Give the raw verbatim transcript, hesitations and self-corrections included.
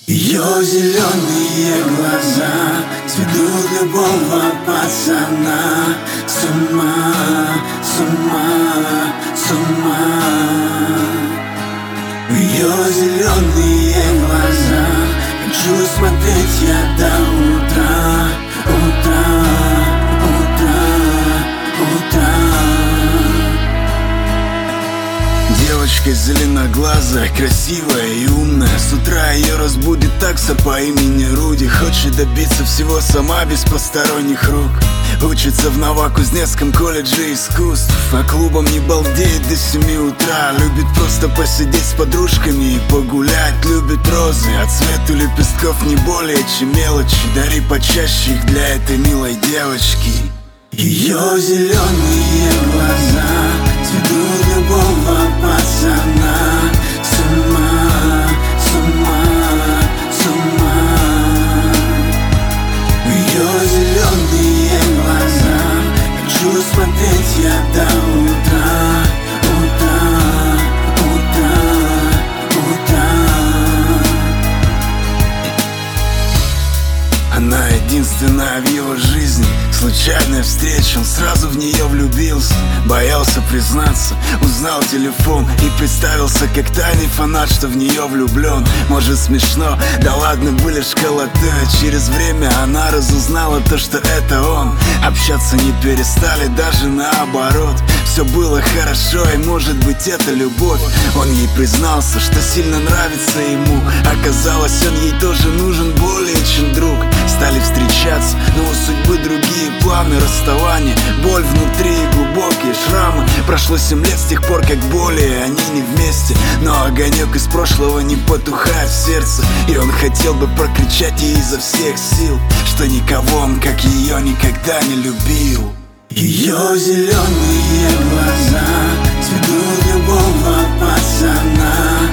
Ее зеленые глаза сведут любого пацана с ума, с ума, с ума. В ее зеленые глаза хочу смотреть я до утра, утра, утра, утра. Девочка зеленоглазая, красивая и умная. С утра ее разбудит такса по имени Руди. Хочет добиться всего сама, без посторонних рук. Учится в Новокузнецком колледже искусств, а клубом не балдеет до семи утра. Любит просто посидеть с подружками и погулять. Любит розы, а цвету лепестков не более чем мелочи. Дари почаще их для этой милой девочки. Ее зеленые глаза сведут любого пацана с ума, с ума, с ума. В ее зеленые глаза хочу смотреть я до утра, утра, утра, утра. Она единственная в его жизни. Случайная встреча, он сразу в нее влюбился. Боялся признаться, узнал телефон и представился как тайный фанат, что в нее влюблен. Может смешно, да ладно, были школоты. Через время она разузнала то, что это он. Общаться не перестали, даже наоборот. Все было хорошо, и может быть это любовь. Он ей признался, что сильно нравится ему. Оказалось, он ей тоже нужен более чем друг. Стали встречаться, но у судьбы другие планы. Расставание, боль внутри и глубокие шрамы. Прошло семь лет с тех пор, как более они не вместе. Но огонек из прошлого не потухает в сердце. И он хотел бы прокричать ей изо всех сил, что никого он, как ее, никогда не любил. Ее зеленые глаза сведут любого пацана